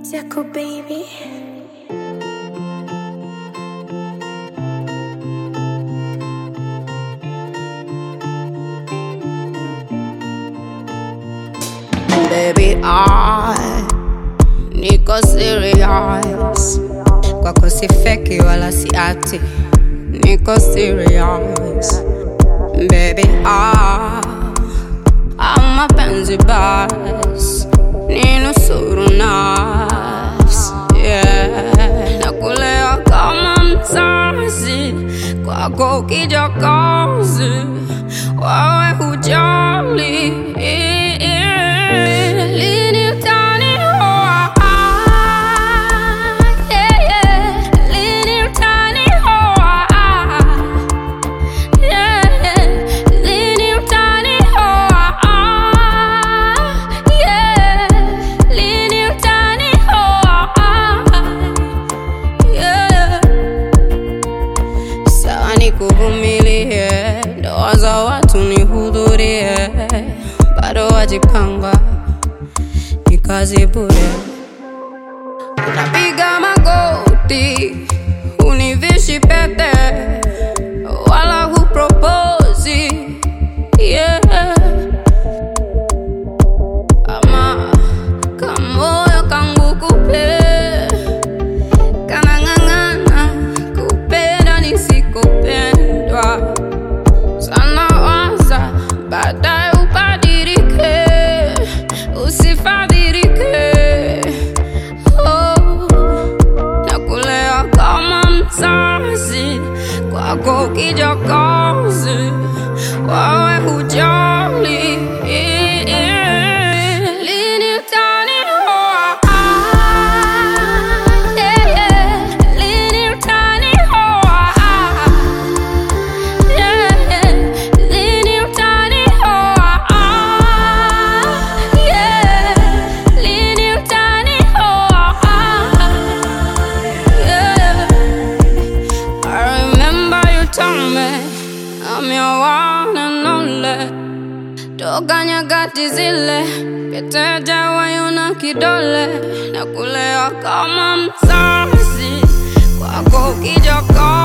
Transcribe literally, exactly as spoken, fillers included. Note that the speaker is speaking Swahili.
Zako baby. Baby, I niko serious, kwako si fake wala si ati, niko serious. Baby, I I'm mapenzi bas, ninusuru nafsi, yeah. Nakulea kama mzazi, kwako kijakazi, wawe hujali. Lini utanioa? Yeah, yeah. Lini utanioa? Yeah. Lini utanioa? Yeah. Lini utanioa? Yeah. Sawa nikuvumilie, ndoa za watu nihudhurie, bado wajipanga ni kazi bure. Unapiga magoti, univishi pete, wala huproposi, yeah. Ama kamoyo kangu kupe, kanang'ang'ana kupenda nisikupendwa. Sana waza baadaye ubadilike, usifadhilike. Oh, nakulea kama mzazi, kwako kijakazi, wawe hujali. Lini utanioa? Yeah, yeah. Lini utanioa? Yeah, yeah. Lini utanioa? Yeah. Lini utanioa? Yeah. I remember you told me I'm your one and only. Toka nyakati zile, pete hajawahi na kidole. Nakulea kama mzazi, kwako kijakazi.